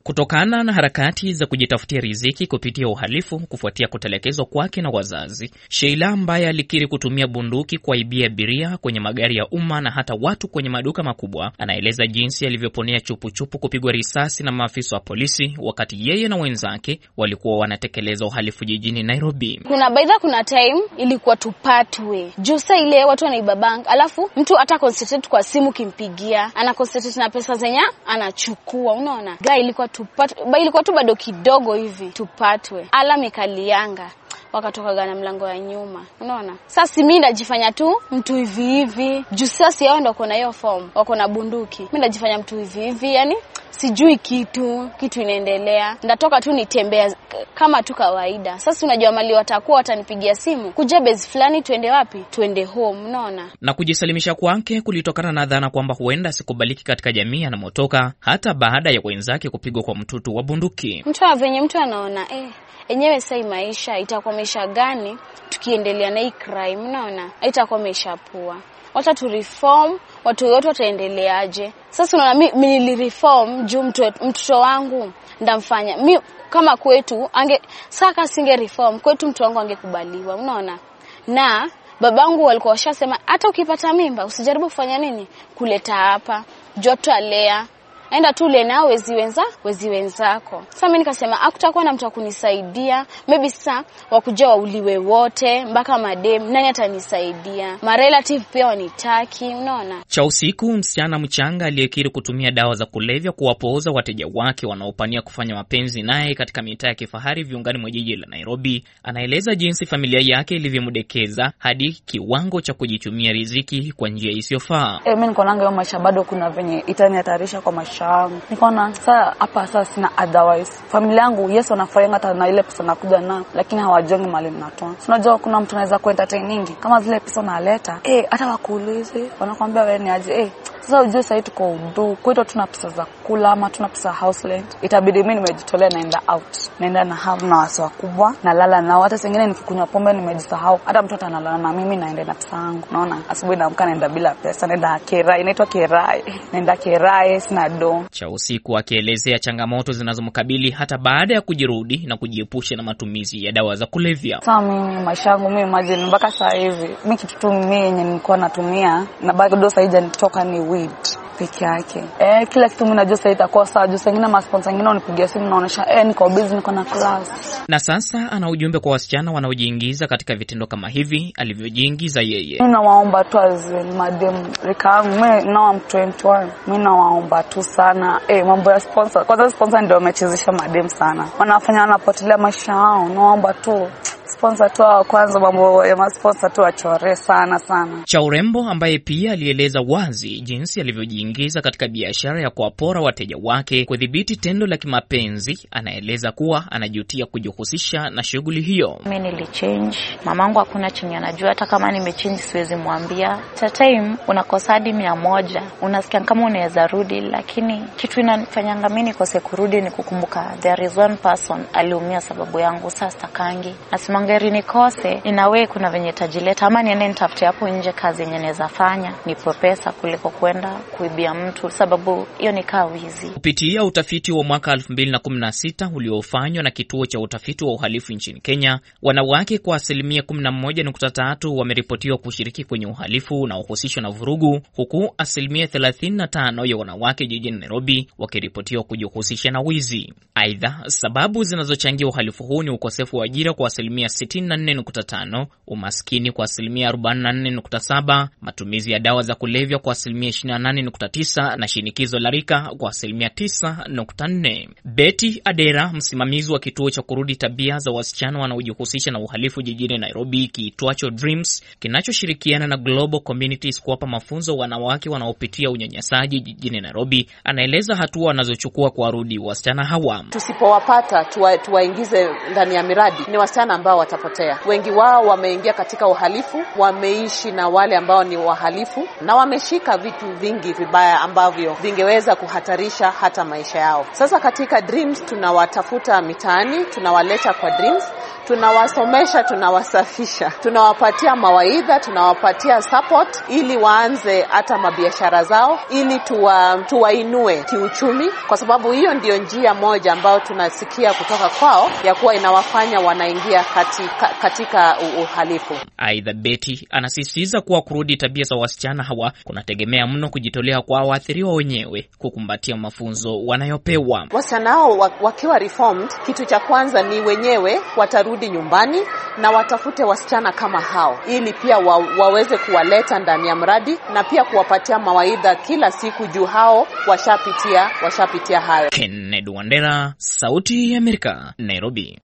Kutokana na harakati za kujitafutia riziki kupitia uhalifu kufuatia kutelekezwa kwake na wazazi, Sheila ambaye alikiri kutumia bunduki kuwaibia abiria kwenye magari ya umma na hata watu kwenye maduka makubwa, anaeleza jinsi alivyoponea chupu kupigwa risasi na maafisa wa polisi wakati yeye na wenzake walikuwa wanatekeleza uhalifu jijini Nairobi. Kuna time ilikuwa tupatwe. Jusa ile watu wanaiba bank, alafu mtu ata concentrate kwa simu kimpigia, ana concentrate na pesa zenya anachukua, unaona? Ilikuwa tu bado kidogo hivi tupatwe. Ala mikalianga wakatoka na mlango ya nyuma, unaona? Sasa mimi najifanya tu mtu hivi juu sasa yao ndio wako na hiyo form, wako na bunduki. Mimi najifanya mtu hivi, yani sijui kitu inaendelea. Ndatoka tu nitembea kama tu kawaida. Sasa unajua mali watakuwa watanipigia simu, kuja base fulani tuende wapi? Tuende home, unaona? Na kujisalimisha kwake kulitokana na dhana kwamba huenda sikubaliki katika jamii anamotoka, hata baada ya wenzake kupigwa kwa mtutu wa bunduki. Mtu anaona enyewe sai maisha itakuwa maisha gani tukiendelea na hii crime, unaona? Itakuwa maisha poa. Wacha tu reform, watu wote wataendeleaje? Sasa unaona mimi nilireform juu mtoto wangu ndamfanya. Mimi kama kwetu saka singe reform, kwetu mtu wangu angekubaliwa, unaona? Na babangu walikuwa washasema hata ukipata mimba usijaribu kufanya nini? Kuleta hapa. Joto alea. Aenda tu le na wezi wenzako. Sasa mimi nikasema hakutakuwa na mtu akunisaidia. Maybe sasa wakuja wauliwe wote mpaka madem, nani atanisaidia? Ma relative pia wanitaki, unaona? Cha usiku, msichana mchanga aliyekiri kutumia dawa za kulevya kuwapooza wateja wake wanaopania kufanya mapenzi naye katika mitaa ya kifahari viungani mwa jiji la Nairobi, anaeleza jinsi familia yake ilivyomdekeza hadi kiwango cha kujichumia riziki kwa njia isiyofaa. Mimi niko nanga maisha bado kuna venye itanihatarisha kwa maisha. Nikaona sasa sina otherwise. Familia yangu Yesu anafurahia hata na ile pesa nakuja na, lakini hawajongi mali ninatoa. Unajua kuna mtu anaweza kuentertainingi kama zile pesa naleta. Hata wakuulize, wanakuambia wewe ni aje. Sasa ujue sasa tuko udu, kwetu tuna pesa za kula ama tuna pesa house rent. Itabidi mimi nimejitolea naenda out. Naenda na have na watu wakubwa, nalala nao. Hata sengine nikikunywa pombe nimejisahau. Hata mtoto analala na mimi naenda na pesa yangu. Unaona? Asubuhi naamka naenda bila pesa, naenda kerai, inaitwa kerai. Naenda kerai sina do. Cha usiku akielezea changamoto zinazomkabili hata baada ya kujirudi na kujiepusha na matumizi ya dawa za kulevya. Sasa mimi maisha yangu mimi imagine mpaka saa hivi mimi kitu tu mimi yenye nilikuwa natumia na bado sasa haijatoka ni weed peke yake. Kila kitu mimi najua sasa itakuwa sawa. Juu sengine masponsor wengine wanipigia simu naonesha niko busy, niko na class. Na sasa ana ujumbe kwa wasichana wanaojiingiza katika vitendo kama hivi alivyojiingiza yeye. Mimi nawaomba tu madem rikaangu, mimi na 21, mimi nawaomba tu sana mambo ya sponsor. Kwanza sponsor ndio wamechezesha madem sana. Wanafanya wanapotelea maisha yao. Naomba tu sponsor tu kwanza, mambo ya sponsor tu achore sana. Cha urembo ambaye pia alieleza wazi jinsi alivyojiingiza katika biashara ya kuwapora wateja wake kudhibiti tendo la kimapenzi, anaeleza kuwa anajutia kujihusisha na shughuli hiyo. Mimi nilichange. Mamangu hakuna chenye anajua, hata kama nimechange siwezi mwambia. At time unakosa hadi 100. Unasikia kama unaweza rudi, lakini kitu inanifanyanga mimi nikose kurudi ni kukumbuka there is one person aliumia sababu yangu. Sasa takangi nasimangeri nikose, inawe kuna venye tajileta ama niende nitafute hapo nje kazi yenye naweza fanya nipo pesa kuliko kwenda kuibia mtu, sababu hiyo ni kawizi. Kupitia utafiti wa mwaka 2016 uliofanywa na kituo cha utafiti wa uhalifu nchini Kenya, wanawake kwa 11.3 wameripotiwa kushiriki kwenye uhalifu unaohusishwa na vurugu, huku 35% ya wanawake jijini Nairobi wakiripotiwa kujihusisha na wizi. Aidha, sababu zinazochangia uhalifu huu ni ukosefu wa ajira kwa 64.5, umaskini kwa 44.7, matumizi ya dawa za kulevya kwa 28.9 na shinikizo la rika kwa 9.4. Betty Adera, msimamizi wa kituo cha kurudi tabia za wasichana wanaojihusisha na uhalifu jijini Nairobi kiitwacho Dreams, kinachoshirikiana na Global Communities kuwapa mafunzo wanawake wanaopitia unyanyasaji jijini Nairobi, anaeleza hatua wanazochukua kuwarudi wasichana hawa. Tusipowapata tuwaingize ndani ya miradi, ni wasichana ambao watapotea. Wengi wao wameingia katika uhalifu, wameishi na wale ambao ni wahalifu na wameshika vitu vingi vibaya ambavyo vingeweza kuhatarisha hata maisha yao. Sasa katika Dreams tunawatafuta mitaani, tunawaleta kwa Dreams, tunawasomesha, tunawasafisha, tunawapatia mawaidha, tunawapatia support ili waanze hata mabiashara zao, ili tuwainue kiuchumi, kwa sababu hiyo ndio njia moja ambayo tunasikia kutoka kwao ya kuwa inawafanya wanaingia katika uhalifu. Aidha, Betty anasisitiza kuwa kurudi tabia za wasichana hawa kunategemea mno kujitolea kwa waathiriwa wenyewe kukumbatia mafunzo wanayopewa. Wasichana hao wakiwa reformed, kitu cha kwanza ni wenyewe watarudi nyumbani na watafute wasichana kama hao, ili pia waweze kuwaleta ndani ya mradi na pia kuwapatia mawaidha kila siku juu hao washapitia hayo. Kennedy Wandera, Sauti ya Amerika, Nairobi.